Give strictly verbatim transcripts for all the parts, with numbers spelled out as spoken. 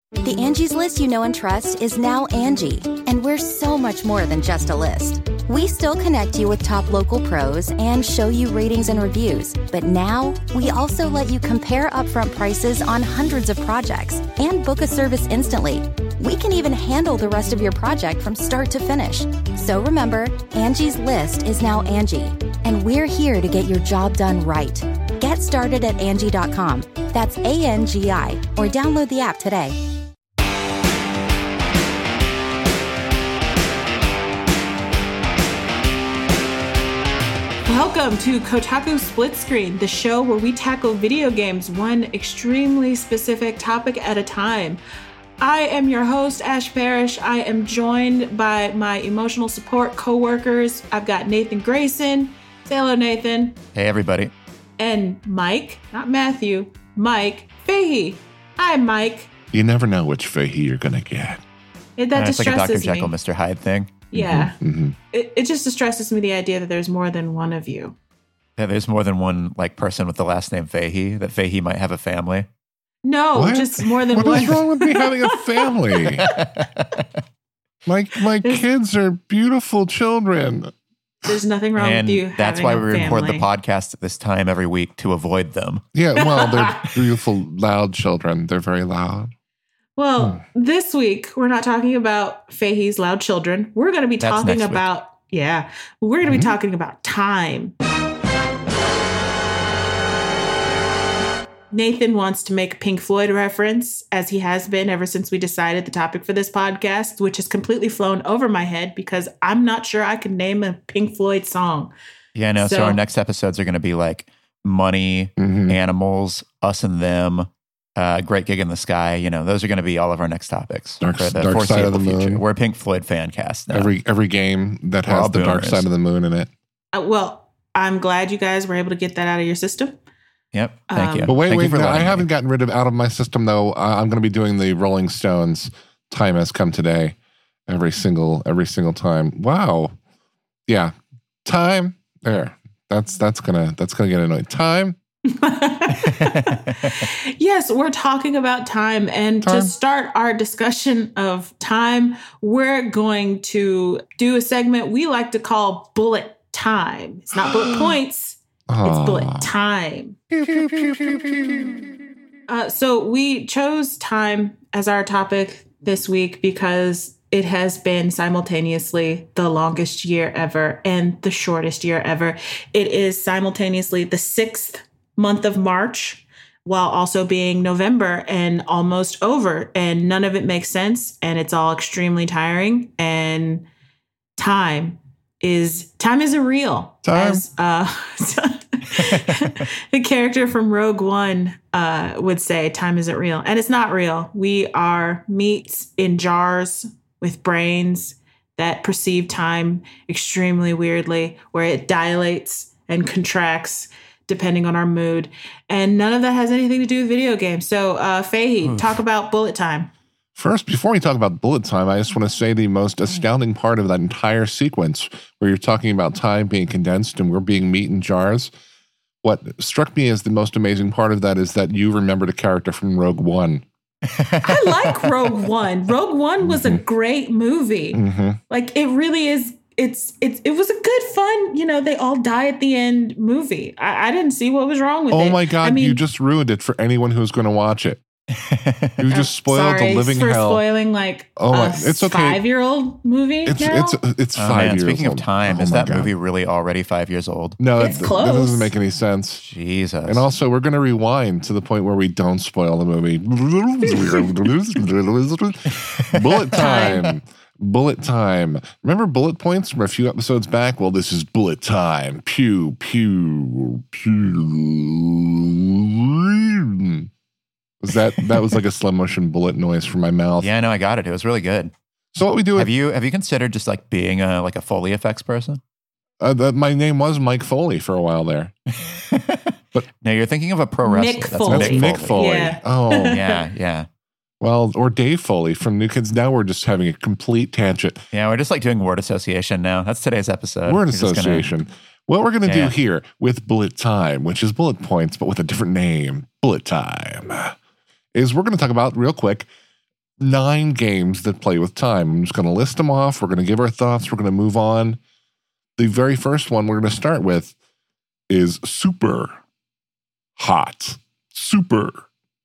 The Angie's List you know and trust is now Angie, and we're so much more than just a list. We still connect you with top local pros and show you ratings and reviews, but now we also let you compare upfront prices on hundreds of projects and book a service instantly. We can even handle the rest of your project from start to finish. So remember, Angie's List is now Angie, and we're here to get your job done right. Get started at Angie dot com. That's A N G I, or download the app today. Welcome to Kotaku Split Screen, the show where we tackle video games one extremely specific topic at a time. I am your host, Ash Parrish. I am joined by my emotional support co-workers. I've got Nathan Grayson. Say hello, Nathan. Hey, everybody. And Mike, not Matthew, Mike Fahey. Hi, Mike. You never know which Fahey you're going to get. It, that uh, distresses it's like a Doctor me. Jekyll, Mister Hyde thing. Yeah. Mm-hmm. Mm-hmm. It, it just distresses me, the idea that there's more than one of you. Yeah, there's more than one like person with the last name Fahey, that Fahey might have a family. No, What? just more than What one. is wrong with me having a family? my my kids are beautiful children. There's nothing wrong and with you that's having why a we record family. the podcast at this time every week to avoid them. Yeah, well, they're beautiful, loud children. They're very loud. Well, Hmm. this week we're not talking about Fahey's loud children. We're going to be That's talking next week. about, yeah, we're going to be Mhm. talking about time. Nathan wants to make a Pink Floyd reference, as he has been ever since we decided the topic for this podcast, which has completely flown over my head because I'm not sure I can name a Pink Floyd song. Yeah, no. So, So- our next episodes are going to be like money, Mhm. animals, us and them, uh, Great Gig in the Sky. You know, those are going to be all of our next topics Dark- for the Dark Side of foreseeable the future. Moon. We're a Pink Floyd fan cast now. Every every game that We're all has the dark boomers. side of the moon in it. Uh, well, I'm glad you guys were able to get that out of your system. Yep. Thank Um, you. But wait, Thank wait, you for no, I letting me. haven't gotten rid of out of my system though. Uh, I'm going to be doing the Rolling Stones "Time Has Come Today" every single every single time. Wow, yeah, time there. That's that's gonna that's gonna get annoying. Time. Yes, we're talking about time. And Time. to start our discussion of time, we're going to do a segment we like to call Bullet Time. It's not bullet points, it's Aw. bullet time. Uh, so we chose time as our topic this week because it has been simultaneously the longest year ever and the shortest year ever. It is simultaneously the sixth month of March, while also being November and almost over. And none of it makes sense. And it's all extremely tiring. And time is, time isn't real. Time. As, uh, the character from Rogue One uh, would say, time isn't real. And it's not real. We are meats in jars with brains that perceive time extremely weirdly, where it dilates and contracts depending on our mood. And none of that has anything to do with video games. So, uh, Fahey, Oof. talk about bullet time. First, before we talk about bullet time, I just want to say the most astounding part of that entire sequence where you're talking about time being condensed and we're being meat in jars. What struck me as the most amazing part of that is that you remembered a character from Rogue One. I like Rogue One. Rogue One was a great movie. Mm-hmm. Like, it really is. It's it's it was a good fun, you know, they all die at the end movie. I, I didn't see what was wrong with Oh it. my God, I mean, you just ruined it for anyone who's going to watch it. You just spoiled sorry the living for hell. spoiling like Oh my- a it's okay. five-year-old movie. It's now? it's it's Oh, five man, years speaking old. of time, Oh is my that God. movie really already five years old? No, It's that, close. that doesn't make any sense. Jesus. And also, we're going to rewind to the point where we don't spoil the movie. Bullet time. Bullet time. Remember bullet points from a few episodes back? Well, this is bullet time. Pew, pew, pew. Was that that was like a slow motion bullet noise from my mouth? yeah, no, I got it. It was really good. So what we do? Have you have you considered just like being a like a Foley effects person? Uh, the, my name was Mike Foley for a while there. But no, you're thinking of a pro wrestler. Mick That's Foley. That's Mick Mick Foley. Foley. Yeah. Oh, Yeah, yeah, well, or Dave Foley from New Kids. Now we're just having a complete tangent. yeah. We're just like doing word association now. That's today's episode. Word We're just gonna- association. What we're going to Yeah, do yeah. here with bullet time, which is bullet points, but with a different name, bullet time, is we're going to talk about real quick nine games that play with time. I'm just going to list them off. We're going to give our thoughts. We're going to move on. The very first one we're going to start with is Super Hot. Super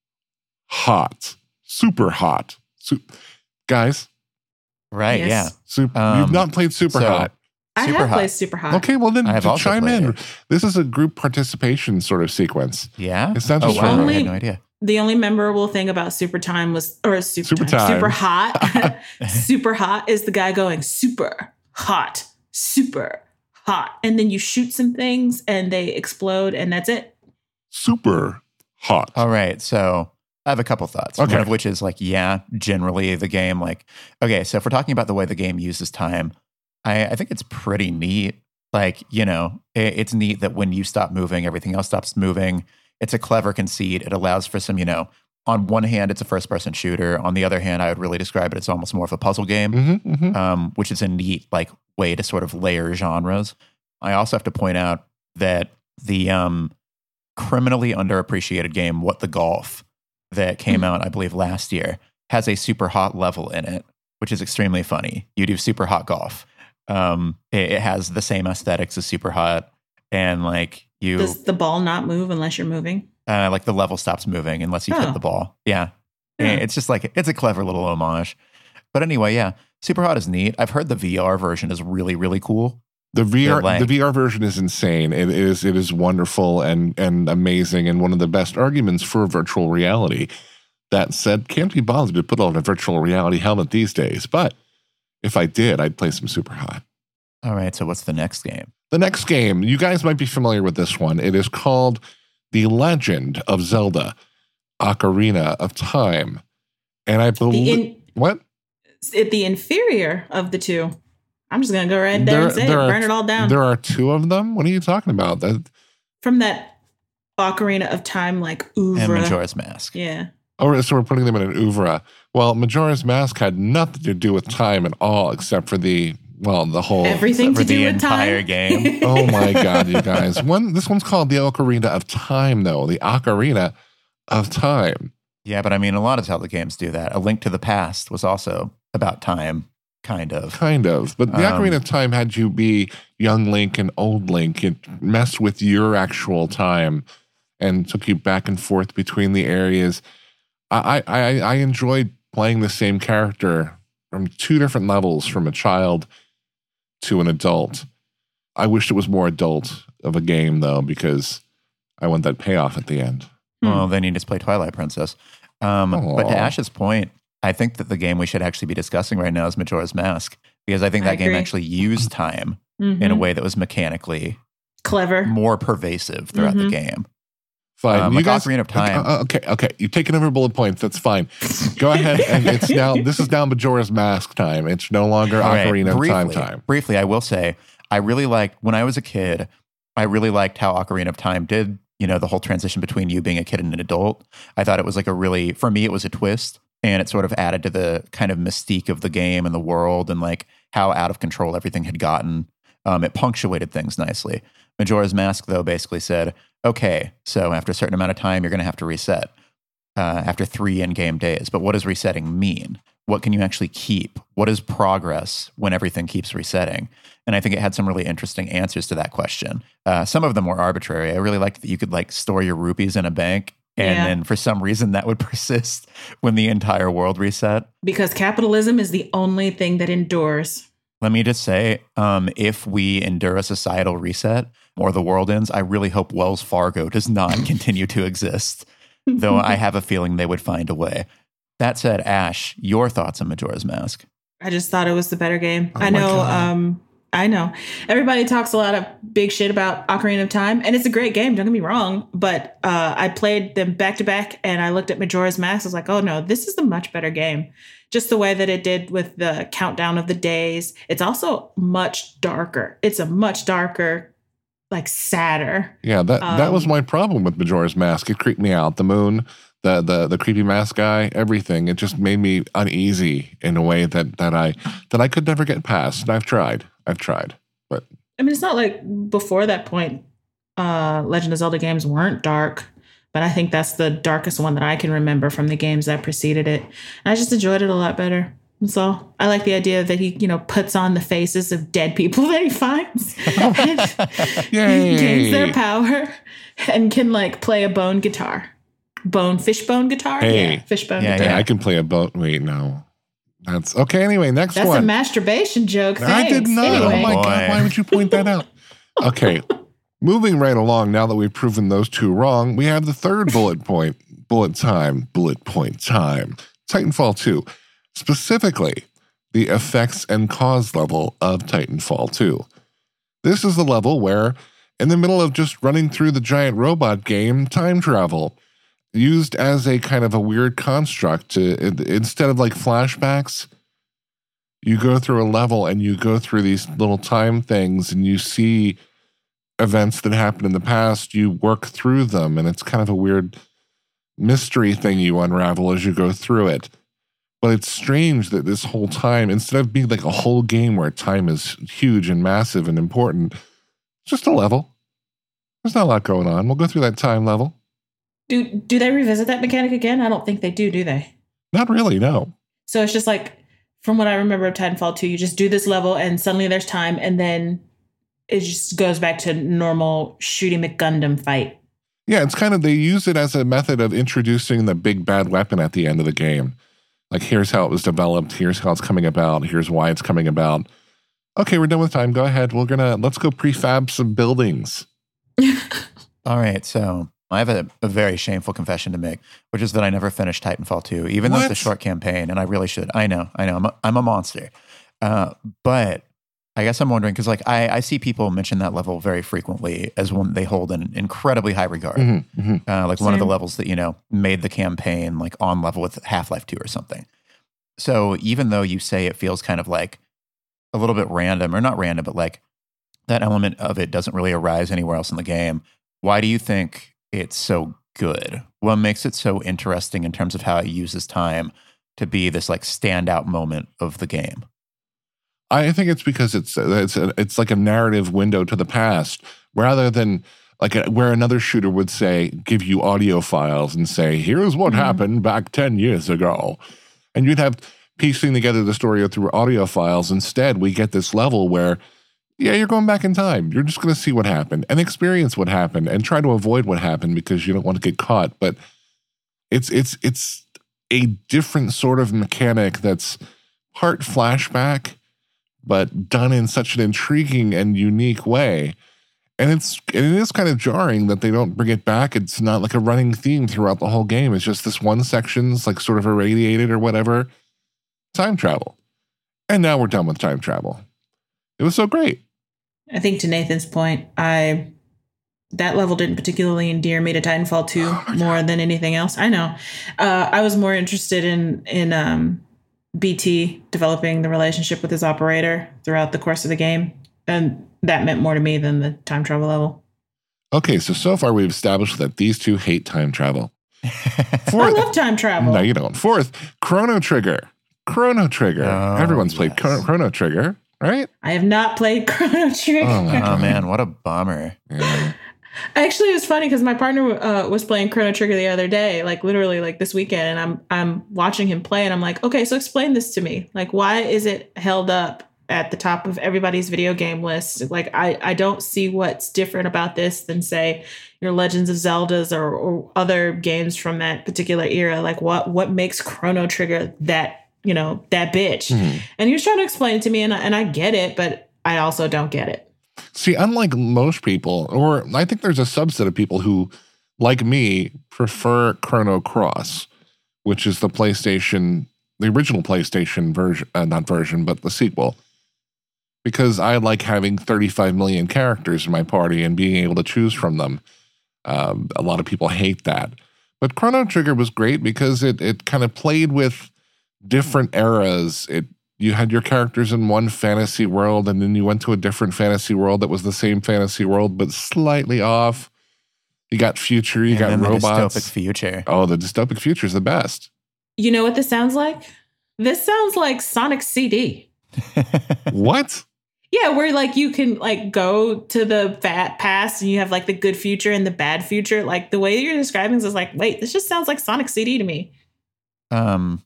Hot. Super Hot. Su- Guys. Right, Yes. yeah. Super, Um, you've not played Super so- Hot. I Super have hot. played Super Hot. Okay, well then I have to also chime played in. it. This is a group participation sort of sequence. Yeah? It's not Oh, just wow. for- I Only- had no idea. The only memorable thing about Super Time was, or Super, Super Time, Time. Super Hot, Super Hot is the guy going super hot, super hot, and then you shoot some things and they explode, and that's it. Super Hot. All right. So I have a couple thoughts. Okay. One of which is like, yeah, generally the game, like, okay, so if we're talking about the way the game uses time, I, I think it's pretty neat. Like, you know, it, it's neat that when you stop moving, everything else stops moving. It's a clever conceit. It allows for some, you know, on one hand, it's a first person shooter. On the other hand, I would really describe it as almost more of a puzzle game, Mm-hmm, mm-hmm. um, which is a neat like way to sort of layer genres. I also have to point out that the um, criminally underappreciated game, What the Golf, that came Mhm. out, I believe, last year, has a super hot level in it, which is extremely funny. You do super hot golf. Um, it, it has the same aesthetics as super hot, and like you, Does the ball not move unless you're moving? uh, like the level stops moving unless you Oh. hit the ball. Yeah. Yeah. And it's just like it's a clever little homage. But anyway, yeah, super hot is neat. I've heard the V R version is really really cool. The V R, like- the V R version is insane. It is, it is wonderful and and amazing, and one of the best arguments for virtual reality. That said, can't be bothered to put on a virtual reality helmet these days. But if I did, I'd play some Super Hot. All right, so what's the next game? The next game, you guys might be familiar with this one. It is called The Legend of Zelda: Ocarina of Time, and I The believe in, what. it, the inferior of the two. I'm just gonna go right there, and say it, are, burn it all down. There are two of them. What are you talking about? That From that Ocarina of Time, like And oeuvre. Majora's Mask. Yeah. Oh, so we're putting them in an oeuvre. Well, Majora's Mask had nothing to do with time at all, except for the, well, the whole. Everything for to do the with entire time. game. Oh my God, you guys. One, this one's called the Ocarina of Time, though. The Ocarina of Time. Yeah, but I mean, a lot of Zelda games do that. A Link to the Past was also about time, kind of. Kind of. But the Um, Ocarina of Time had you be young Link and old Link. It messed with your actual time and took you back and forth between the areas. I, I, I enjoyed playing the same character from two different levels, from a child to an adult. I wish it was more adult of a game, though, because I want that payoff at the end. Well, then you just play Twilight Princess. Um, but Aw. to Ash's point, I think that the game we should actually be discussing right now is Majora's Mask, because I think I that game agree. actually used time Mhm. in a way that was mechanically Clever. more pervasive throughout Mhm. the game. Fine. Um, you like guys, Ocarina of Time. Okay, uh, okay, okay. You've taken over bullet points. That's fine. Go ahead. And it's now, this is now Majora's Mask time. It's no longer All right, Ocarina of briefly, Time time. Briefly, I will say, I really liked, when I was a kid, I really liked how Ocarina of Time did, you know, the whole transition between you being a kid and an adult. I thought it was like a really, for me, it was a twist. And it sort of added to the kind of mystique of the game and the world and like how out of control everything had gotten. Um, it punctuated things nicely. Majora's Mask, though, basically said, okay, so after a certain amount of time, you're going to have to reset uh, after three in-game days. But what does resetting mean? What can you actually keep? What is progress when everything keeps resetting? And I think it had some really interesting answers to that question. Uh, some of them were arbitrary. I really liked that you could like store your rupees in a bank, and Yeah. then for some reason that would persist when the entire world reset. Because capitalism is the only thing that endures. Let me just say, um, if we endure a societal reset or the world ends, I really hope Wells Fargo does not continue to exist, though I have a feeling they would find a way. That said, Ash, your thoughts on Majora's Mask? I just thought it was the better game. Oh I my know. God. Um, I know. Everybody talks a lot of big shit about Ocarina of Time, and it's a great game. Don't get me wrong, but uh, I played them back to back, and I looked at Majora's Mask. I was like, oh no, this is the much better game. Just the way that it did with the countdown of the days. It's also much darker. It's a much darker, like sadder. Yeah, that that was Um, my problem with Majora's Mask. It creeped me out. The moon, the the the creepy mask guy, everything. It just made me uneasy in a way that that I that I could never get past. And I've tried. I've tried. But I mean, it's not like before that point, uh, Legend of Zelda games weren't dark, but I think that's the darkest one that I can remember from the games that preceded it. And I just enjoyed it a lot better. So I like the idea that he, you know, puts on the faces of dead people that he finds and Yay. gains their power and can like play a bone guitar. Bone, fishbone guitar? Hey. Yeah, fishbone Yeah, guitar. Yeah, I can play a boat. Wait, no. That's okay. Anyway, next That's one. a masturbation joke. Thanks. I did not. Anyway. Oh my Boy. God. Why would you point that out? Okay. Moving right along, now that we've proven those two wrong, we have the third bullet point. Bullet time. Bullet point time. Titanfall two. Specifically, the effects and cause level of Titanfall two. This is the level where, in the middle of just running through the giant robot game, time travel, used as a kind of a weird construct to, instead of like flashbacks, you go through a level and you go through these little time things and you see events that happened in the past, you work through them, and it's kind of a weird mystery thing you unravel as you go through it. But it's strange that this whole time, instead of being like a whole game where time is huge and massive and important, it's just a level. There's not a lot going on. We'll go through that time level. Do do they revisit that mechanic again? I don't think they do, do they? Not really, no. So it's just like, from what I remember of Titanfall two, you just do this level and suddenly there's time and then it just goes back to normal shooty McGundam fight. Yeah, it's kind of, they use it as a method of introducing the big bad weapon at the end of the game. Like, here's how it was developed. Here's how it's coming about. Here's why it's coming about. Okay, we're done with time. Go ahead. We're going to, let's go prefab some buildings. All right, so I have a, a very shameful confession to make, which is that I never finished Titanfall two, even though it's a What? short campaign, and I really should. I know, I know, I'm a, I'm a monster. Uh, but I guess I'm wondering, because like I, I see people mention that level very frequently as one they hold in incredibly high regard. Mm-hmm, mm-hmm. Uh, like one of the Same. levels that, you know, made the campaign like on level with Half-Life two or something. So even though you say it feels kind of like a little bit random, or not random, but like that element of it doesn't really arise anywhere else in the game, why do you think it's so good? What makes it so interesting in terms of how it uses time to be this like standout moment of the game? I think it's because it's it's a, it's like a narrative window to the past, rather than like a, where another shooter would say, give you audio files and say, here's what Mhm. happened back ten years ago. And you'd have piecing together the story through audio files. Instead, we get this level where, yeah, you're going back in time. You're just going to see what happened and experience what happened and try to avoid what happened because you don't want to get caught. But it's it's it's a different sort of mechanic that's part flashback, but done in such an intriguing and unique way. And it's and it is kind of jarring that they don't bring it back. It's not like a running theme throughout the whole game. It's just this one section's like sort of irradiated or whatever. Time travel. And now we're done with time travel. It was so great. I think to Nathan's point, I that level didn't particularly endear me to Titanfall two more than anything else. I know. Uh, I was more interested in in um, B T developing the relationship with his operator throughout the course of the game. And that meant more to me than the time travel level. Okay, so so far we've established that these two hate time travel. I Fourth, love time travel. no, you don't. Fourth, Chrono Trigger. Chrono Trigger. Oh, Everyone's played yes. Chrono, Chrono Trigger, right? I have not played Chrono Trigger. Oh, my Oh man, what a bummer. Yeah. Actually, it was funny because my partner uh, was playing Chrono Trigger the other day, like literally like this weekend, and I'm I'm watching him play, and I'm like, okay, so explain this to me. Like, why is it held up at the top of everybody's video game list? Like, I, I don't see what's different about this than, say, your Legends of Zeldas or, or other games from that particular era. Like, what what makes Chrono Trigger that, you know, that bitch? Mhm. And he was trying to explain it to me, and I, and I get it, but I also don't get it. See, unlike most people, or I think there's a subset of people who, like me, prefer Chrono Cross, which is the PlayStation, the original PlayStation version, uh, not version, but the sequel. Because I like having thirty-five million characters in my party and being able to choose from them. Um, a lot of people hate that. But Chrono Trigger was great because it it kind of played with different eras. It You had your characters in one fantasy world, and then you went to a different fantasy world that was the same fantasy world, but slightly off. You got future, you And got then the robots. dystopic future. Oh, the dystopic future is the best. You know what this sounds like? This sounds like Sonic C D. What? Yeah, where like you can like go to the fat past and you have like the good future and the bad future. Like the way you're describing this is like, wait, this just sounds like Sonic C D to me. Um,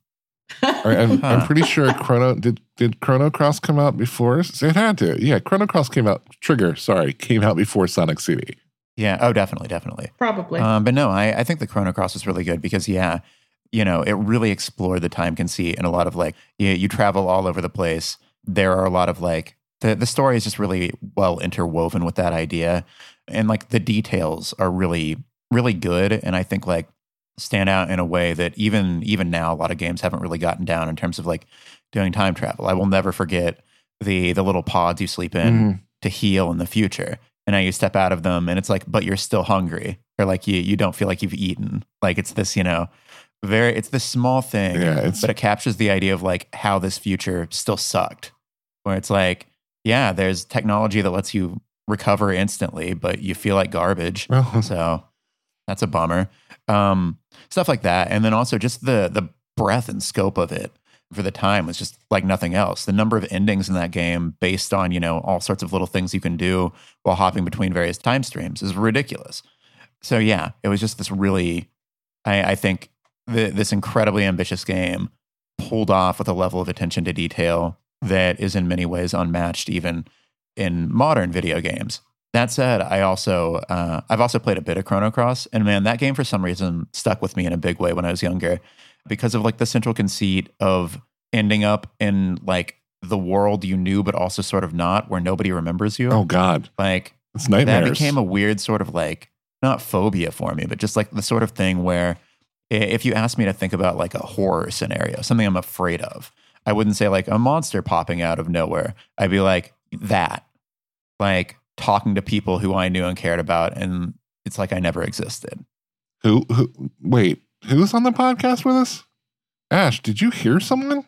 I'm, Huh. I'm pretty sure Chrono did did Chrono Cross come out before? It had to. Yeah, Chrono Cross came out. Trigger, sorry, came out before Sonic C D. yeah. Oh, definitely, definitely. Probably. Um, but no, I, I think the Chrono Cross was really good because, yeah, you know, it really explored the time conceit and a lot of like, you, you travel all over the place. There are a lot of like, the, the story is just really well interwoven with that idea. And like the details are really, really good. And I think like stand out in a way that even, even now, a lot of games haven't really gotten down in terms of like doing time travel. I will never forget the, the little pods you sleep in Mhm. to heal in the future. And now you step out of them and it's like, but you're still hungry, or like you, you don't feel like you've eaten. Like it's this, you know, very, it's this small thing, Yeah, it's but it captures the idea of like how this future still sucked, where it's like, yeah, there's technology that lets you recover instantly, but you feel like garbage. well, So that's a bummer. Um, stuff like that. And then also just the, the breadth and scope of it for the time was just like nothing else. The number of endings in that game based on, you know, all sorts of little things you can do while hopping between various time streams is ridiculous. So yeah, it was just this really, I, I think the, this incredibly ambitious game pulled off with a level of attention to detail that is in many ways unmatched even in modern video games. That said, I also uh, I've also played a bit of Chrono Cross, and man, that game for some reason stuck with me in a big way when I was younger because of like the central conceit of ending up in like the world you knew but also sort of not, where nobody remembers you. oh God, Like it's nightmares. that became a weird sort of like, not phobia for me, but just like the sort of thing where i- if you asked me to think about like a horror scenario, something I'm afraid of, I wouldn't say like a monster popping out of nowhere. I'd be like that, like talking to people who I knew and cared about, and it's like I never existed. who, who? Wait, who's on the podcast with us? Ash, did you hear someone?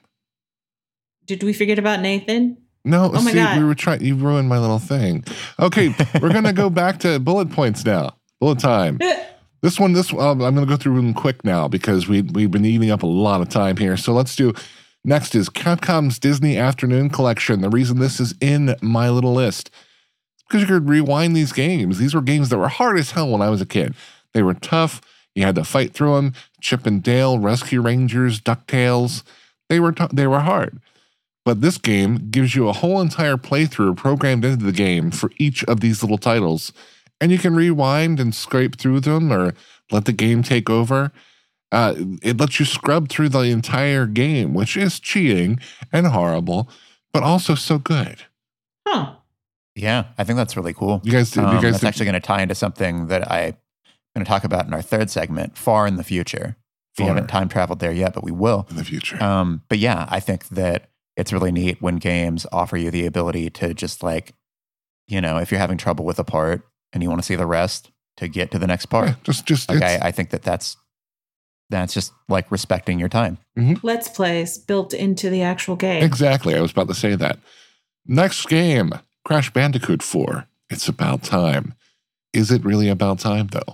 Did we forget about Nathan? No, Oh my see, God. we were trying. You ruined my little thing. Okay, we're gonna go back to bullet points now. Bullet time. This one, this um, I'm gonna go through them quick now because we we've been eating up a lot of time here. So let's do. Next is Capcom's Disney Afternoon Collection. The reason this is in my little list is because you could rewind these games. These were games that were hard as hell when I was a kid. They were tough. You had to fight through them. Chip and Dale, Rescue Rangers, DuckTales. They were t- they were hard. But this game gives you a whole entire playthrough programmed into the game for each of these little titles. And you can rewind and scrape through them or let the game take over. Uh, it lets you scrub through the entire game, which is cheating and horrible, but also so good. Huh. Yeah, I think that's really cool. You guys, Um, you guys that's actually going to tie into something that I'm going to talk about in our third segment, far in the future. We Far. haven't time traveled there yet, but we will. in the future. Um, but yeah, I think that it's really neat when games offer you the ability to just like, you know, if you're having trouble with a part and you want to see the rest, to get to the next part. Yeah, just, just Like it's- I, I think that that's that's just like respecting your time. Let's plays built into the actual game. exactly. I was about to say that. Next game, Crash Bandicoot four. It's about time. Is it really about time, though?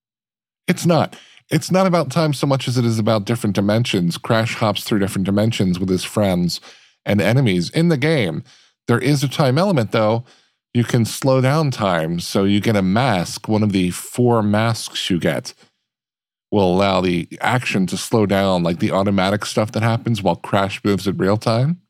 It's not. It's not about time so much as it is about different dimensions. Crash hops through different dimensions with his friends and enemies in the game. There is a time element, though. You can slow down time, so you get a mask. One of the four masks you get will allow the action to slow down, like the automatic stuff that happens while Crash moves in real time.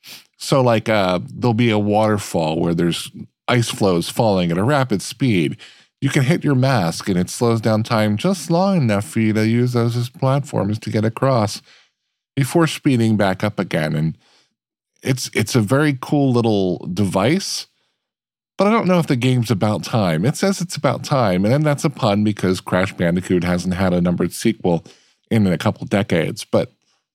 So, like, uh, there'll be a waterfall where there's ice flows falling at a rapid speed. You can hit your mask and it slows down time just long enough for you to use those as platforms to get across before speeding back up again. And it's it's a very cool little device, but I don't know if the game's about time. It says it's about time, and then that's a pun because Crash Bandicoot hasn't had a numbered sequel in a couple decades. But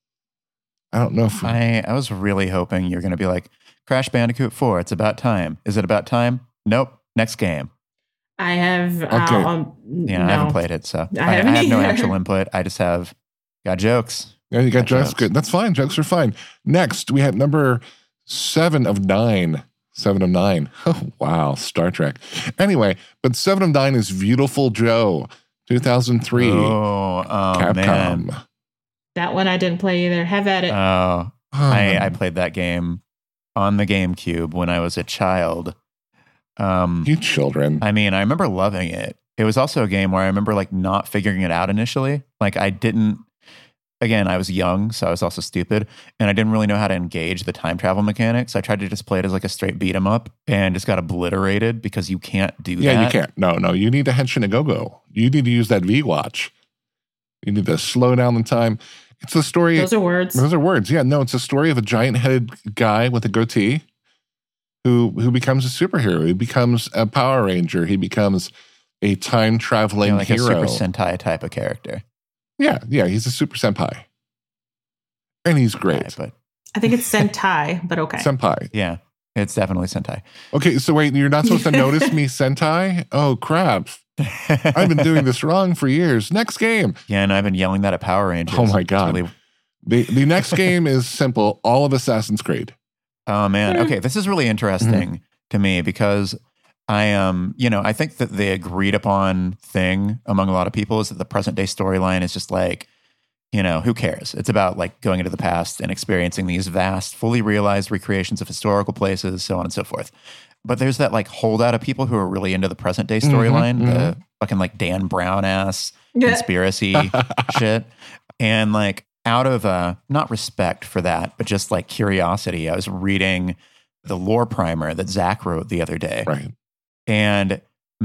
I don't know if we, I, I was really hoping you're going to be like, Crash Bandicoot four, it's about time. Is it about time? Nope. Next game. I have. Okay. Uh, um, Yeah, no. I haven't played it, so I I, I haven't have no either. actual input. I just have got jokes. yeah, you got Got jokes. jokes. Good. That's fine. Jokes are fine. Next, we have number seven of nine. Seven of nine. Oh, wow. Star Trek. Anyway, but seven of nine is Beautiful Joe, two thousand three. Oh, oh Capcom. man. That one I didn't play either. Have at it. Oh, I, I played that game on the GameCube when I was a child. Um, You children. I mean, I remember loving it. It was also a game where I remember like not figuring it out initially. Like I didn't, again, I was young, so I was also stupid, and I didn't really know how to engage the time travel mechanics. I tried to just play it as like a straight beat 'em up and just got obliterated because you can't do yeah, that. you can't. No, no. You need a Henshin a go-go. You need to use that V-Watch. You need to slow down the time. It's the story. Those are words. Those are words. Yeah, no, it's a story of a giant-headed guy with a goatee who who becomes a superhero. He becomes a Power Ranger. He becomes a time-traveling You know, like hero. a Super Sentai type of character. Yeah, yeah, he's a Super Senpai. And he's great. Right, but I think it's Sentai, but okay. Senpai. yeah, it's definitely Sentai. Okay, so wait, you're not supposed to notice me Sentai? Oh, crap. I've been doing this wrong for years. Next game. Yeah, and I've been yelling that at Power Rangers. Oh my It's God. really- The, the next game is simple. All of Assassin's Creed. oh man. Hmm. Okay, this is really interesting Mm-hmm. to me because I um, you know, I think that the agreed upon thing among a lot of people is that the present day storyline is just like, you know, who cares? It's about like going into the past and experiencing these vast, fully realized recreations of historical places, so on and so forth. But there's that like holdout of people who are really into the present day storyline, Mhm, the fucking like Dan Brown ass Yeah. conspiracy shit. And like out of uh not respect for that, but just like curiosity, I was reading the lore primer that Zach wrote the other day. Right. And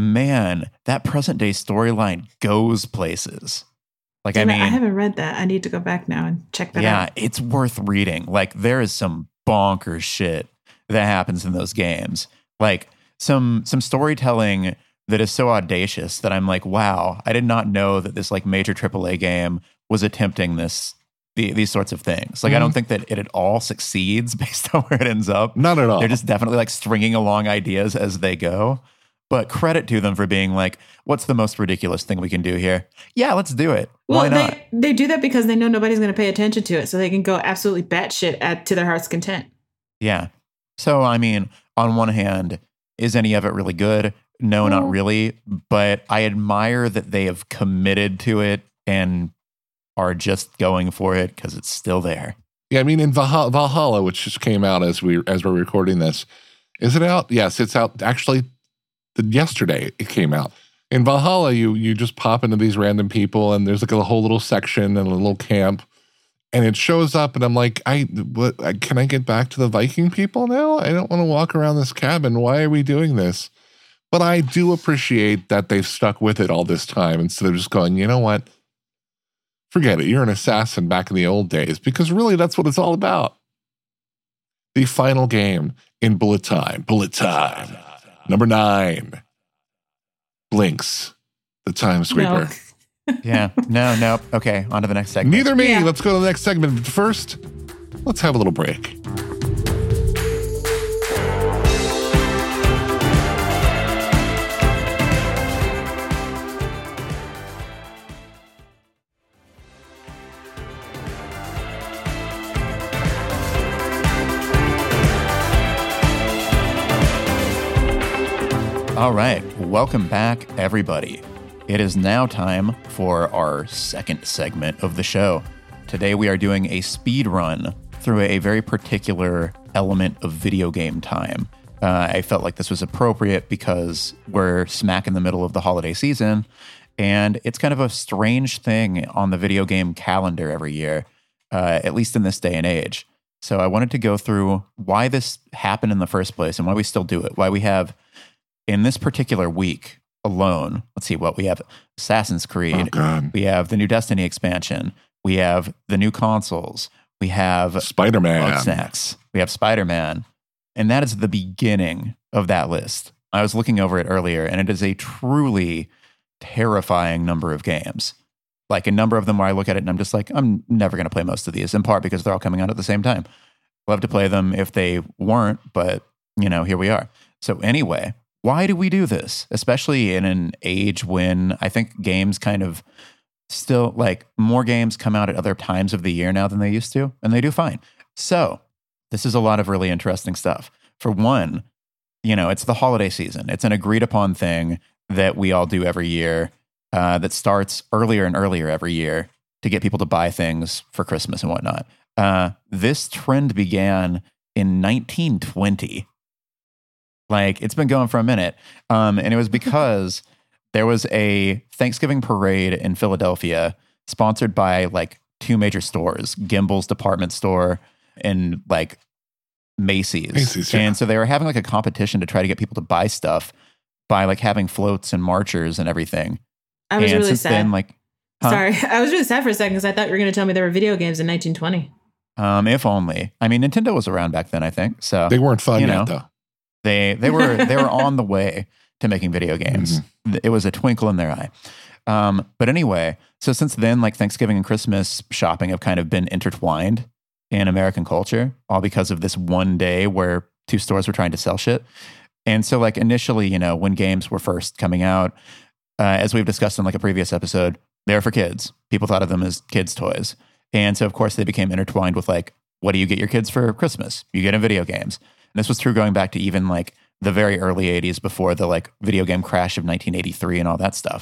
man, that present day storyline goes places. Like I Damn it, mean, I haven't read that. I need to go back now and check that yeah, out. it's worth reading. Like there is some bonkers shit that happens in those games. Like some some storytelling that is so audacious that I'm like, wow, I did not know that this like major triple A game was attempting this the, these sorts of things. Like I don't think that it at all succeeds based on where it ends up. Not at all. They're just definitely like stringing along ideas as they go. But credit to them for being like, what's the most ridiculous thing we can do here? Yeah, let's do it. Well, Why not? they they do that because they know nobody's going to pay attention to it, so they can go absolutely batshit at to their heart's content. Yeah. So, I mean, on one hand, is any of it really good? No, not Mm. really. But I admire that they have committed to it and are just going for it because it's still there. Yeah, I mean, in Valhalla, Valhalla, which just came out as we as we're recording this, is it out? Yes, it's out. Actually, the, yesterday it came out. In Valhalla, you you just pop into these random people, and there's like a whole little section and a little camp, and it shows up, and I'm like, I what? I- Can I get back to the Viking people now? I don't want to walk around this cabin. Why are we doing this? But I do appreciate that they've stuck with it all this time instead of just going, you know what? Forget it. You're an assassin back in the old days, because really that's what it's all about. The final game in Bullet Time. Bullet Time. Number nine. Blinks, the Time Sweeper. No. Yeah. No, no. Okay. On to the next segment. Neither me. Yeah. Let's go to the next segment. But first, let's have a little break. All right. Welcome back, everybody. It is now time for our second segment of the show. Today we are doing a speed run through a very particular element of video game time. Uh, I felt like this was appropriate because we're smack in the middle of the holiday season, and it's kind of a strange thing on the video game calendar every year, uh, at least in this day and age. So I wanted to go through why this happened in the first place and why we still do it, why we have in this particular week alone, let's see what we have. Assassin's Creed. Oh, God. We have the new Destiny expansion. We have the new consoles. We have Spider-Man. Bugsnax. We have Spider-Man. And that is the beginning of that list. I was looking over it earlier, and it is a truly terrifying number of games. Like a number of them where I look at it and I'm just like, I'm never going to play most of these, in part because they're all coming out at the same time. Love to play them if they weren't, but, you know, here we are. So anyway, why do we do this? Especially in an age when I think games kind of still, like, more games come out at other times of the year now than they used to, and they do fine. So this is a lot of really interesting stuff. For one, you know, it's the holiday season. It's an agreed upon thing that we all do every year uh, that starts earlier and earlier every year to get people to buy things for Christmas and whatnot. Uh, this trend began in nineteen twenty. Like, it's been going for a minute. Um, and it was because there was a Thanksgiving parade in Philadelphia sponsored by like two major stores, Gimbel's department store and like Macy's. Macy's, yeah. And so they were having like a competition to try to get people to buy stuff by like having floats and marchers and everything. I was and really since sad. Then, like, huh? Sorry, I was really sad for a second because I thought you were going to tell me there were video games in nineteen twenty. Um, if only. I mean, Nintendo was around back then, I think. So They weren't fun you yet, know, though. They they were they were on the way to making video games. Mm-hmm. It was a twinkle in their eye. Um, but anyway, so since then, like Thanksgiving and Christmas shopping have kind of been intertwined in American culture, all because of this one day where two stores were trying to sell shit. And so, like initially, you know, when games were first coming out, uh, as we've discussed in like a previous episode, they were for kids. People thought of them as kids' toys. And so, of course, they became intertwined with like, what do you get your kids for Christmas? You get them video games. And this was true going back to even like the very early eighties before the like video game crash of nineteen eighty-three and all that stuff.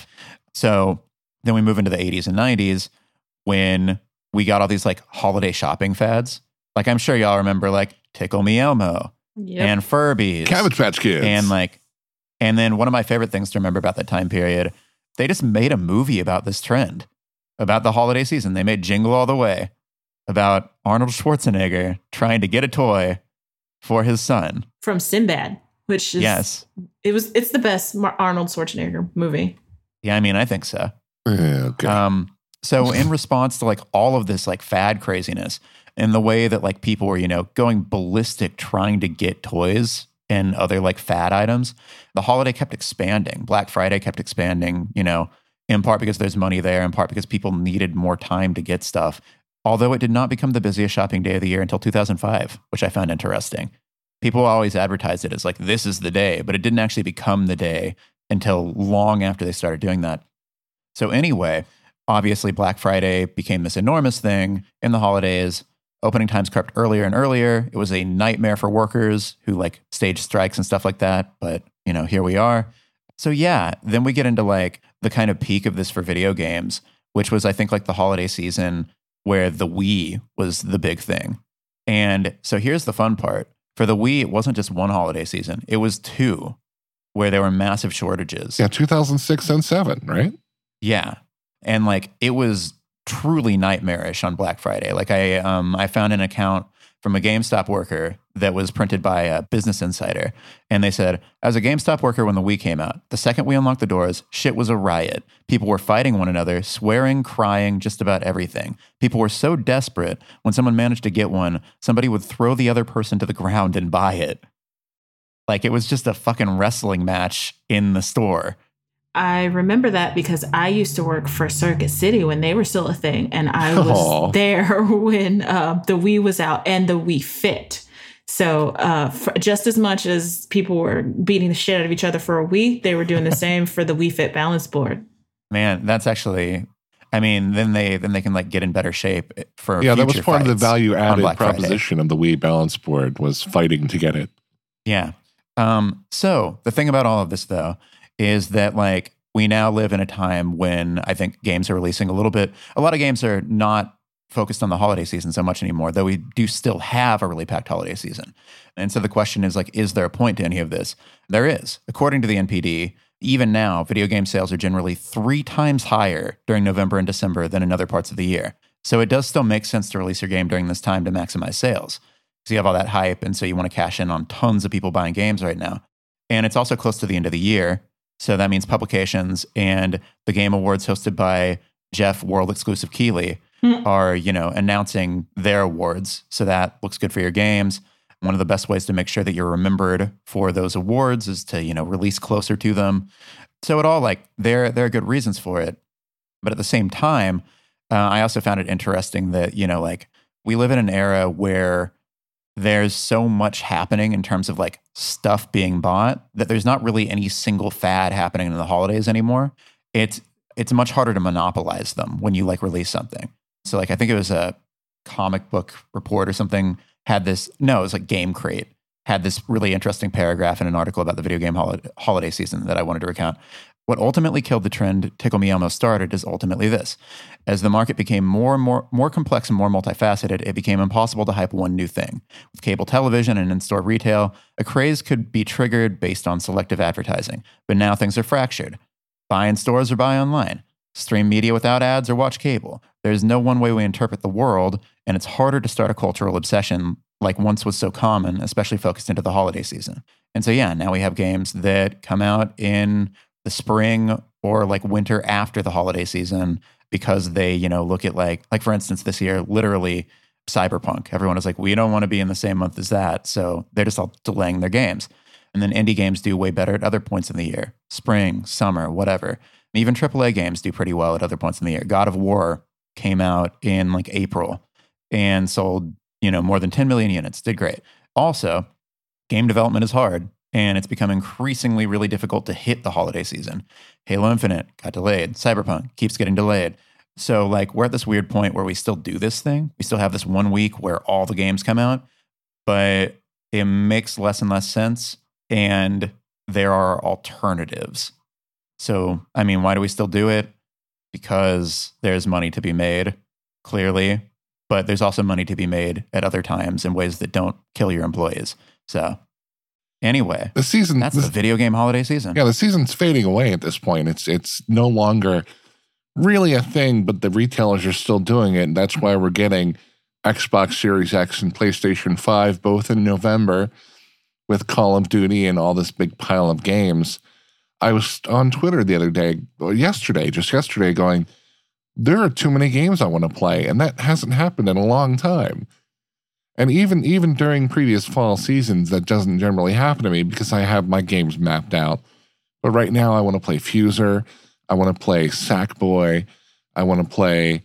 So then we move into the eighties and nineties when we got all these like holiday shopping fads. Like I'm sure y'all remember like Tickle Me Elmo Yep. and Furbies. Cabbage Patch Kids. And like, and then one of my favorite things to remember about that time period, they just made a movie about this trend, about the holiday season. They made Jingle All the Way, about Arnold Schwarzenegger trying to get a toy for his son. From Sinbad, which is Yes. it was it's the best Mar- Arnold Schwarzenegger movie. Yeah, I mean, I think so. Yeah, okay. Um, so in response to like all of this like fad craziness and the way that like people were, you know, going ballistic trying to get toys and other like fad items, the holiday kept expanding. Black Friday kept expanding, you know, in part because there's money there, in part because people needed more time to get stuff. Although it did not become the busiest shopping day of the year until two thousand five, which I found interesting. People always advertised it as like, this is the day, but it didn't actually become the day until long after they started doing that. So anyway, obviously Black Friday became this enormous thing in the holidays. Opening times crept earlier and earlier. It was a nightmare for workers who like staged strikes and stuff like that. But, you know, here we are. So yeah, then we get into like the kind of peak of this for video games, which was I think like the holiday season where the Wii was the big thing. And so here's the fun part. For the Wii, it wasn't just one holiday season. It was two where there were massive shortages. Yeah, two thousand six and seven, right? Yeah. And like it was truly nightmarish on Black Friday. Like I um I found an account from a GameStop worker that was printed by a Business Insider. And they said, as a GameStop worker when the Wii came out, the second we unlocked the doors, shit was a riot. People were fighting one another, swearing, crying, just about everything. People were so desperate, when someone managed to get one, somebody would throw the other person to the ground and buy it. Like it was just a fucking wrestling match in the store. I remember that because I used to work for Circuit City when they were still a thing, and I was Aww. there when uh, the Wii was out and the Wii Fit. So uh, for, just as much as people were beating the shit out of each other for a Wii, they were doing the same for the Wii Fit balance board. Man, that's actually, I mean, then they then they can like get in better shape for Yeah, that was future part of the fights value on added Black Friday. proposition of the Wii balance board was fighting to get it. Yeah. Um, so the thing about all of this, though, is that like we now live in a time when I think games are releasing a little bit. A lot of games are not focused on the holiday season so much anymore, though we do still have a really packed holiday season. And so the question is like, is there a point to any of this? There is. According to the N P D, even now, video game sales are generally three times higher during November and December than in other parts of the year. So it does still make sense to release your game during this time to maximize sales. So you have all that hype, and so you want to cash in on tons of people buying games right now. And it's also close to the end of the year. So that means publications and the Game Awards hosted by Jeff World Exclusive Keighley are, you know, announcing their awards. So that looks good for your games. One of the best ways to make sure that you're remembered for those awards is to, you know, release closer to them. So it all like there, there are good reasons for it. But at the same time, uh, I also found it interesting that, you know, like we live in an era where there's so much happening in terms of like stuff being bought that there's not really any single fad happening in the holidays anymore. It's it's much harder to monopolize them when you like release something. So like I think it was a comic book report or something had this, no, it was like Game Crate had this really interesting paragraph in an article about the video game holiday, holiday season that I wanted to recount. What ultimately killed the trend Tickle Me Elmo started is ultimately this. As the market became more and more, more complex and more multifaceted, it became impossible to hype one new thing. With cable television and in-store retail, a craze could be triggered based on selective advertising. But now things are fractured. Buy in stores or buy online. Stream media without ads or watch cable. There's no one way we interpret the world, and it's harder to start a cultural obsession like once was so common, especially focused into the holiday season. And so, yeah, now we have games that come out in the spring or like winter after the holiday season because they, you know, look at like, like for instance, this year, literally Cyberpunk. Everyone is like, we don't want to be in the same month as that. So they're just all delaying their games. And then indie games do way better at other points in the year, spring, summer, whatever. And even triple A games do pretty well at other points in the year. God of War came out in like April and sold, you know, more than ten million units, did great. Also, game development is hard. And it's become increasingly really difficult to hit the holiday season. Halo Infinite got delayed. Cyberpunk keeps getting delayed. So like we're at this weird point where we still do this thing. We still have this one week where all the games come out, but it makes less and less sense. And there are alternatives. So, I mean, why do we still do it? Because there's money to be made, clearly. But there's also money to be made at other times in ways that don't kill your employees. So... Anyway, the season, that's the, the video game holiday season. Yeah, the season's fading away at this point. It's it's no longer really a thing, but the retailers are still doing it. And that's why we're getting Xbox Series X and PlayStation five both in November with Call of Duty and all this big pile of games. I was on Twitter the other day, or yesterday, just yesterday, going, there are too many games I want to play. And that hasn't happened in a long time. And even even during previous fall seasons, that doesn't generally happen to me because I have my games mapped out. But right now, I want to play Fuser. I want to play Sackboy. I want to play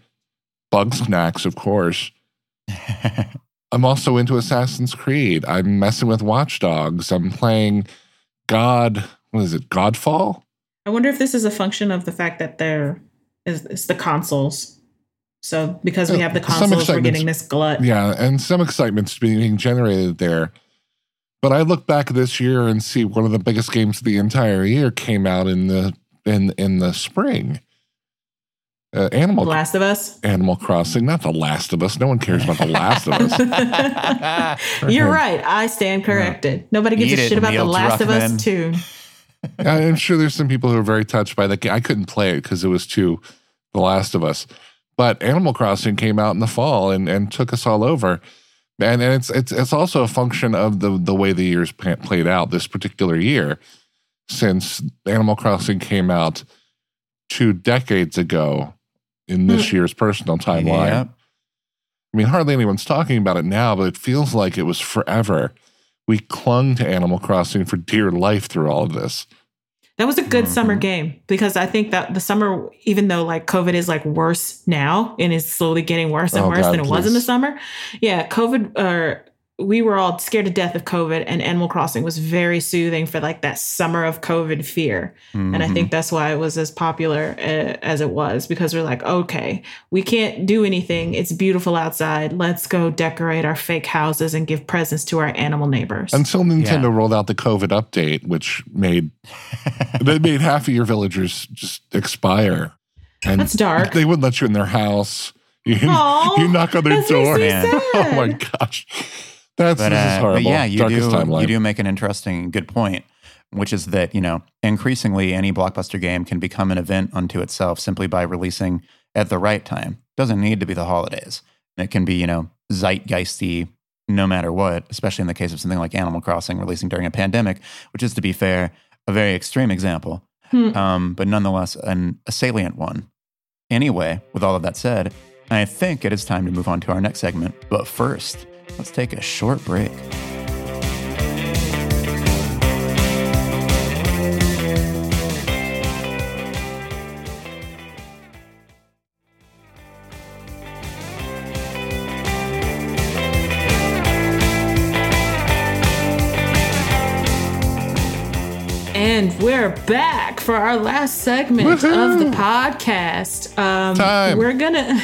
Bugsnax, of course. I'm also into Assassin's Creed. I'm messing with Watch Dogs. I'm playing God, what is it, Godfall? I wonder if this is a function of the fact that there is it's the consoles. So because we have the consoles, we're getting this glut. Yeah, and some excitement's being generated there. But I look back this year and see one of the biggest games of the entire year came out in the in in the spring. Uh, Animal The Last of Us? Animal Crossing, not The Last of Us. No one cares about The Last of Us. You're right. I stand corrected. Nobody gives Eat a it, shit about Neil The Last Druckmann. of Us too. I'm sure there's some people who are very touched by that game. I couldn't play it because it was too The Last of Us. But Animal Crossing came out in the fall and, and took us all over. And, and it's it's it's also a function of the, the way the years played out this particular year. Since Animal Crossing came out two decades ago in this year's personal timeline. Yep. I mean, hardly anyone's talking about it now, but it feels like it was forever. We clung to Animal Crossing for dear life through all of this. That was a good Mm-hmm. summer game because I think that the summer, even though like COVID is like worse now and is slowly getting worse and Oh, worse God, than it was in the please. summer. Yeah, COVID, uh, we were all scared to death of COVID, and Animal Crossing was very soothing for like that summer of COVID fear. Mm-hmm. And I think that's why it was as popular uh, as it was, because we're like, okay, we can't do anything. It's beautiful outside. Let's go decorate our fake houses and give presents to our animal neighbors. Until Nintendo Yeah. rolled out the COVID update, which made that made half of your villagers just expire. And That's dark. They wouldn't let you in their house. You, Aw, you knock on their that's makes door. me Man. sad. Oh my gosh. That's But, this is uh, horrible. but yeah, you Darkest do, timeline. you do make an interesting, good point, which is that, you know, increasingly any blockbuster game can become an event unto itself simply by releasing at the right time. Doesn't need to be the holidays. It can be, you know, zeitgeisty no matter what, especially in the case of something like Animal Crossing releasing during a pandemic, which is, to be fair, a very extreme example, Hmm. um, but nonetheless an, a salient one. Anyway, with all of that said, I think it is time to move on to our next segment. But first, let's take a short break. And we're back for our last segment Woohoo! of the podcast. Um, Time. We're gonna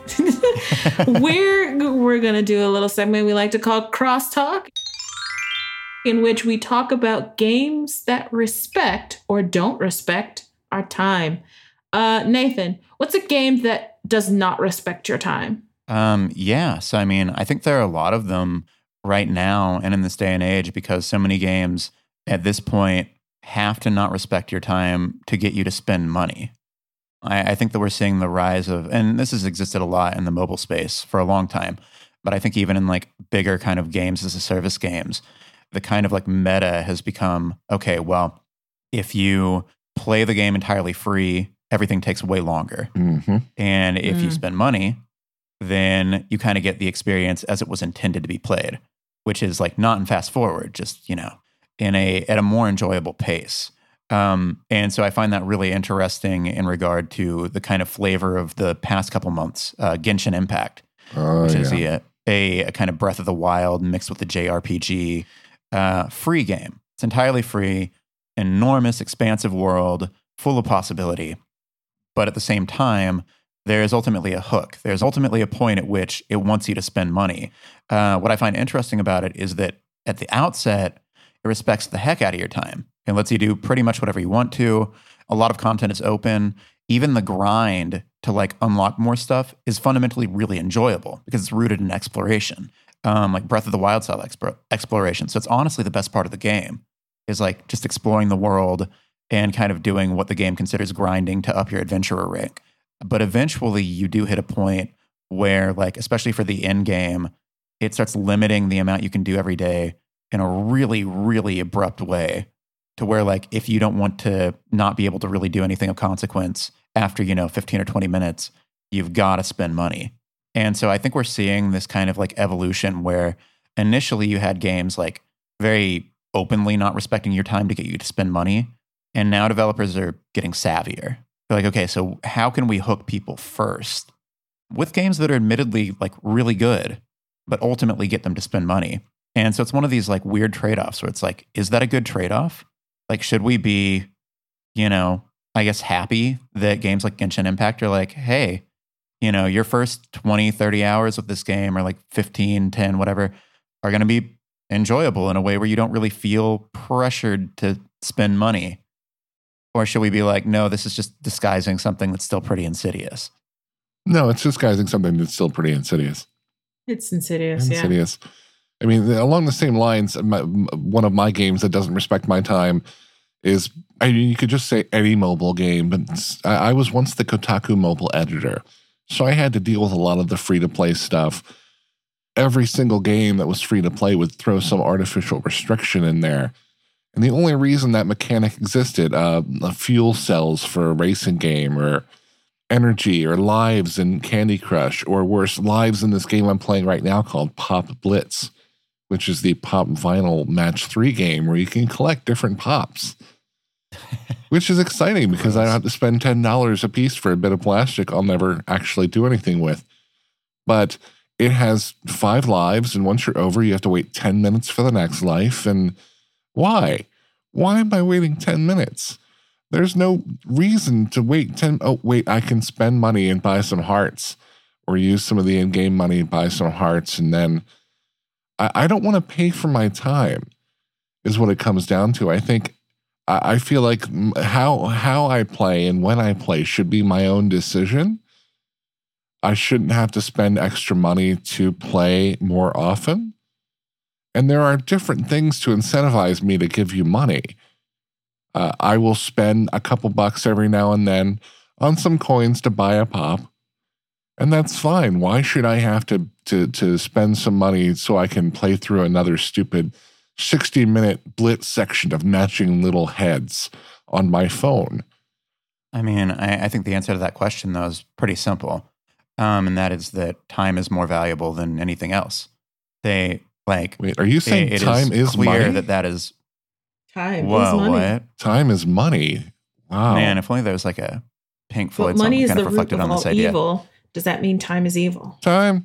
we're we're gonna do a little segment we like to call Crosstalk, in which we talk about games that respect or don't respect our time. Uh, Nathan, what's a game that does not respect your time? Um, yeah. So, I mean, I think there are a lot of them right now and in this day and age because so many games at this point have to not respect your time to get you to spend money. I, I think that we're seeing the rise of, and this has existed a lot in the mobile space for a long time, but I think even in like bigger kind of games as a service games, the kind of like meta has become, okay, well, if you play the game entirely free, everything takes way longer. Mm-hmm. And if Mm. you spend money, then you kind of get the experience as it was intended to be played, which is like not in fast forward, just, you know, in a at a more enjoyable pace. Um, and so I find that really interesting in regard to the kind of flavor of the past couple months, uh, Genshin Impact, Oh, which yeah. is a, a, a kind of Breath of the Wild mixed with the J R P G uh, free game. It's entirely free, enormous, expansive world, full of possibility. But at the same time, there is ultimately a hook. There's ultimately a point at which it wants you to spend money. Uh, what I find interesting about it is that at the outset, it respects the heck out of your time. It lets you do pretty much whatever you want to. A lot of content is open. Even the grind to like unlock more stuff is fundamentally really enjoyable because it's rooted in exploration, um, like Breath of the Wild style expo- exploration. So it's honestly the best part of the game is like just exploring the world and kind of doing what the game considers grinding to up your adventurer rank. But eventually you do hit a point where like, especially for the end game, it starts limiting the amount you can do every day in a really, really abrupt way to where like, if you don't want to not be able to really do anything of consequence after, you know, fifteen or twenty minutes, you've got to spend money. And so I think we're seeing this kind of like evolution where initially you had games like very openly not respecting your time to get you to spend money. And now developers are getting savvier. They're like, okay, so how can we hook people first with games that are admittedly like really good, but ultimately get them to spend money? And so it's one of these like weird trade-offs where it's like, is that a good trade-off? Like, should we be, you know, I guess happy that games like Genshin Impact are like, hey, you know, your first twenty, thirty hours of this game or like fifteen, ten, whatever, are going to be enjoyable in a way where you don't really feel pressured to spend money? Or should we be like, no, this is just disguising something that's still pretty insidious? No, it's disguising something that's still pretty insidious. It's insidious, yeah. Insidious. I mean, along the same lines, my, one of my games that doesn't respect my time is, I mean, you could just say any mobile game, but I, I was once the Kotaku mobile editor, so I had to deal with a lot of the free-to-play stuff. Every single game that was free-to-play would throw some artificial restriction in there. And the only reason that mechanic existed, uh, fuel cells for a racing game, or energy, or lives in Candy Crush, or worse, lives in this game I'm playing right now called Pop Blitz, which is the Pop Vinyl Match three game where you can collect different pops, which is exciting because I don't have to spend ten dollars a piece for a bit of plastic I'll never actually do anything with. But it has five lives, and once you're over, you have to wait ten minutes for the next life, and why? Why am I waiting ten minutes? There's no reason to wait ten. Oh, wait, I can spend money and buy some hearts, or use some of the in-game money and buy some hearts. And then I, I don't want to pay for my time is what it comes down to. I think I, I feel like how, how I play and when I play should be my own decision. I shouldn't have to spend extra money to play more often. And there are different things to incentivize me to give you money. Uh, I will spend a couple bucks every now and then on some coins to buy a pop. And that's fine. Why should I have to, to, to spend some money so I can play through another stupid sixty minute blitz section of matching little heads on my phone? I mean, I, I think the answer to that question, though, is pretty simple. Um, and that is that time is more valuable than anything else. They... Like, wait, are you saying it, it time is, is clear money? that that is Time whoa, is money. what? Time is money. Wow. Man, if only there was like a Pink Floyd But song money that is kind the of root reflected of on this all idea. evil. Does that mean time is evil? Time.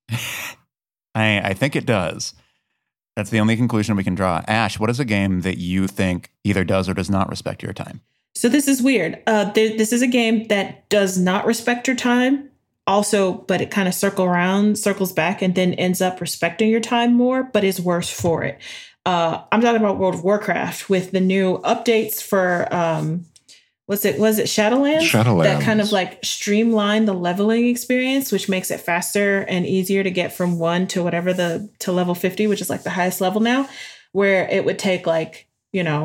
I, I think it does. That's the only conclusion we can draw. Ash, what is a game that you think either does or does not respect your time? So this is weird. Uh, th- this is a game that does not respect your time. Also, but it kind of circle around, circles back, and then ends up respecting your time more, but is worse for it. Uh, I'm talking about World of Warcraft with the new updates for um, was it was it Shadowlands? Shadowlands. That kind of like streamlined the leveling experience, which makes it faster and easier to get from one to whatever the to level fifty, which is like the highest level now, where it would take like, you know,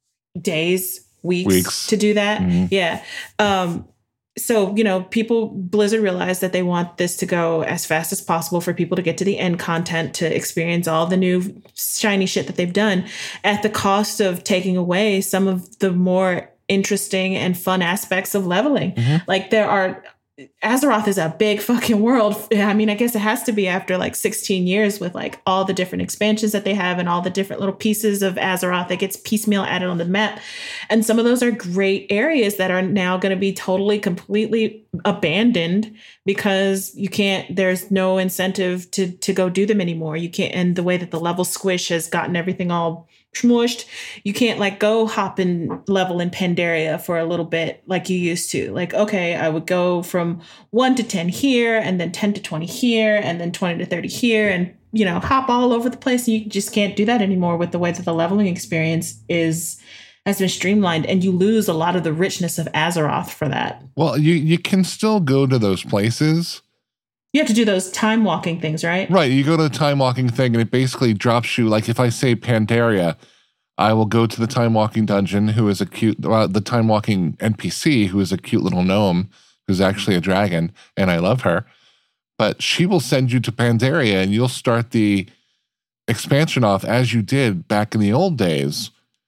days, weeks, Weeks. to do that. Mm-hmm. Yeah. Um, so, you know, people, Blizzard realized that they want this to go as fast as possible for people to get to the end content, to experience all the new shiny shit that they've done at the cost of taking away some of the more interesting and fun aspects of leveling. Mm-hmm. Like there are, Azeroth is a big fucking world. I mean, I guess it has to be after like sixteen years with like all the different expansions that they have and all the different little pieces of Azeroth that gets piecemeal added on the map. And some of those are great areas that are now going to be totally, completely abandoned because you can't, there's no incentive to, to go do them anymore. You can't, and the way that the level squish has gotten everything all smushed, you can't like go hop and level in Pandaria for a little bit like you used to. Like, okay, I would go from one to ten here and then ten to twenty here and then twenty to thirty here and, you know, hop all over the place. And you just can't do that anymore with the way that the leveling experience is has been streamlined, and you lose a lot of the richness of Azeroth for that. Well, you, you can still go to those places. You have to do those time walking things, right? Right. You go to the time walking thing and it basically drops you. Like if I say Pandaria, I will go to the time walking dungeon, who is a cute, uh, the time walking N P C, who is a cute little gnome, who's actually a dragon, and I love her. But she will send you to Pandaria and you'll start the expansion off as you did back in the old days.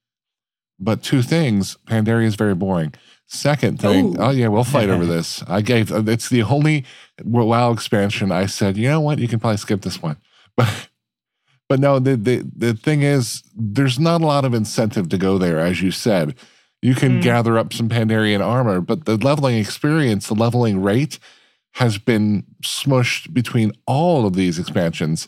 But two things, Pandaria is very boring. Second thing, Ooh. oh yeah, we'll fight over this. I gave, it's the only WoW expansion I said, you know what, you can probably skip this one. But but no, the, the, the thing is, there's not a lot of incentive to go there, as you said. You can mm. gather up some Pandarian armor, but the leveling experience, the leveling rate has been smushed between all of these expansions.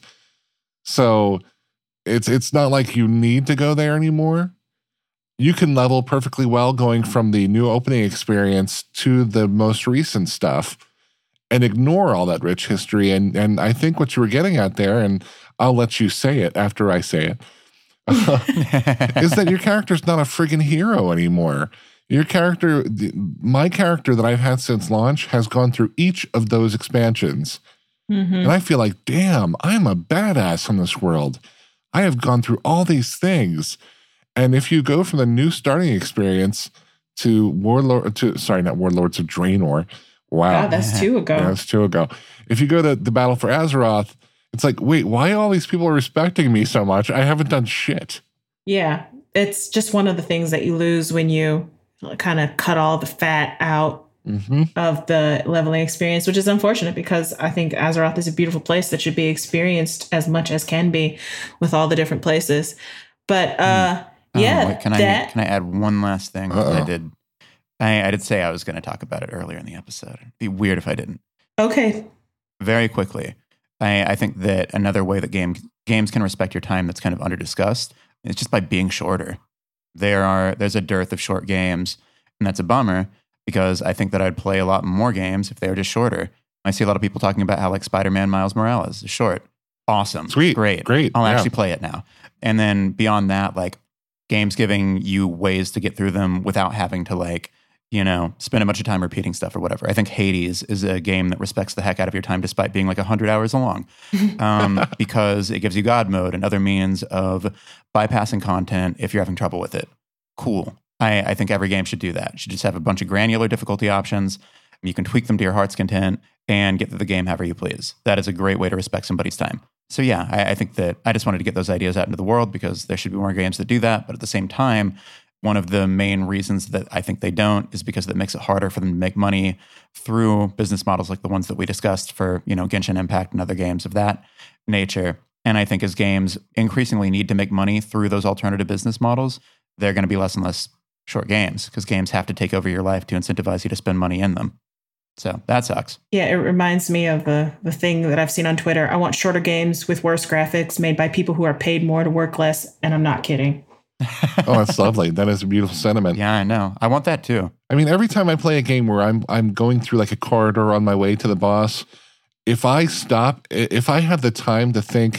So it's it's not like you need to go there anymore. You can level perfectly well going from the new opening experience to the most recent stuff and ignore all that rich history. And and I think what you were getting at there, and I'll let you say it after I say it, uh, is that your character's not a friggin' hero anymore. Your character, my character that I've had since launch has gone through each of those expansions. Mm-hmm. And I feel like, damn, I'm a badass in this world. I have gone through all these things. And if you go from the new starting experience to Warlord, to sorry, not Warlords of Draenor. Wow. God, that's two ago. Yeah, that's two ago. If you go to the Battle for Azeroth, it's like, wait, why all these people are respecting me so much? I haven't done shit. Yeah. It's just one of the things that you lose when you kind of cut all the fat out mm-hmm. of the leveling experience, which is unfortunate because I think Azeroth is a beautiful place that should be experienced as much as can be with all the different places. But, uh, mm. Yeah, oh, wait, can that, I can I add one last thing? Uh-oh. I did. I, I did say I was going to talk about it earlier in the episode. It'd be weird if I didn't. Okay. Very quickly, I, I think that another way that game games can respect your time that's kind of under discussed is just by being shorter. There are there's a dearth of short games, and that's a bummer because I think that I'd play a lot more games if they were just shorter. I see a lot of people talking about how like Spider-Man Miles Morales is short. Awesome. Sweet. Great. Great. I'll yeah. actually play it now. And then beyond that, like games giving you ways to get through them without having to like, you know, spend a bunch of time repeating stuff or whatever. I think Hades is a game that respects the heck out of your time despite being like one hundred hours long um, because it gives you God mode and other means of bypassing content if you're having trouble with it. Cool. I, I think every game should do that. It should just have a bunch of granular difficulty options. You can tweak them to your heart's content and get through the game however you please. That is a great way to respect somebody's time. So yeah, I, I think that I just wanted to get those ideas out into the world because there should be more games that do that. But at the same time, one of the main reasons that I think they don't is because it makes it harder for them to make money through business models like the ones that we discussed for, you know, Genshin Impact and other games of that nature. And I think as games increasingly need to make money through those alternative business models, they're going to be less and less short games because games have to take over your life to incentivize you to spend money in them. So that sucks. Yeah, it reminds me of the, the thing that I've seen on Twitter. I want shorter games with worse graphics made by people who are paid more to work less. And I'm not kidding. Oh, that's lovely. That is a beautiful sentiment. Yeah, I know. I want that too. I mean, every time I play a game where I'm I'm going through like a corridor on my way to the boss, if I stop, if I have the time to think,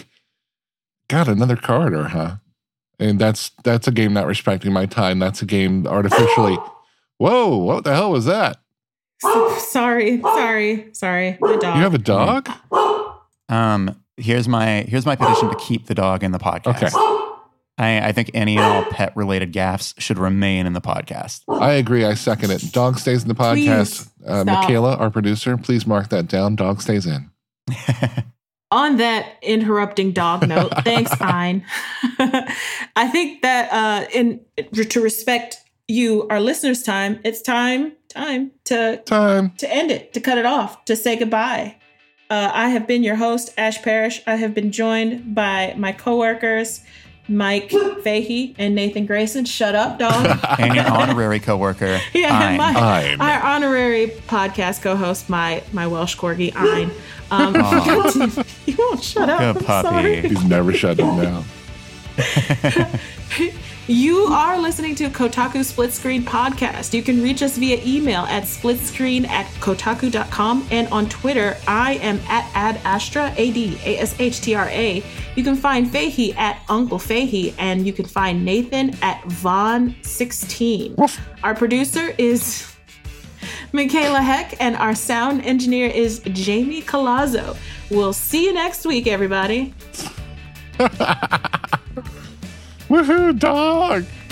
God, another corridor, huh? And that's that's a game not respecting my time. That's a game artificially Whoa, what the hell was that? So, sorry, sorry, sorry. My dog. You have a dog? Um, here's my here's my petition to keep the dog in the podcast. Okay. I, I think any and all pet related gaffes should remain in the podcast. I agree. I second it. Dog stays in the podcast. Uh, stop. Michaela, our producer, please mark that down. Dog stays in. On that interrupting dog note, thanks, Ein. I think that uh, in to respect you, our listeners' time, it's time time to Time. to end it, to cut it off, to say goodbye. Uh, I have been your host, Ash Parrish. I have been joined by my coworkers, Mike Fahey and Nathan Grayson. Shut up, dog. And your honorary coworker, Yeah, Ein. my, Ein. our honorary podcast co-host, my my Welsh corgi, Ein. Um, you won't shut up. Good I'm puppy. sorry. He's never shut him down. You are listening to Kotaku Split Screen Podcast. You can reach us via email at splitscreen at kotaku dot com, and on Twitter, I am at adastra, A D A S H T R A. You can find Fahey at Uncle Fahey, and you can find Nathan at Von sixteen. Our producer is Michaela Heck, and our sound engineer is Jamie Colazzo. We'll see you next week, everybody. Woohoo, dog!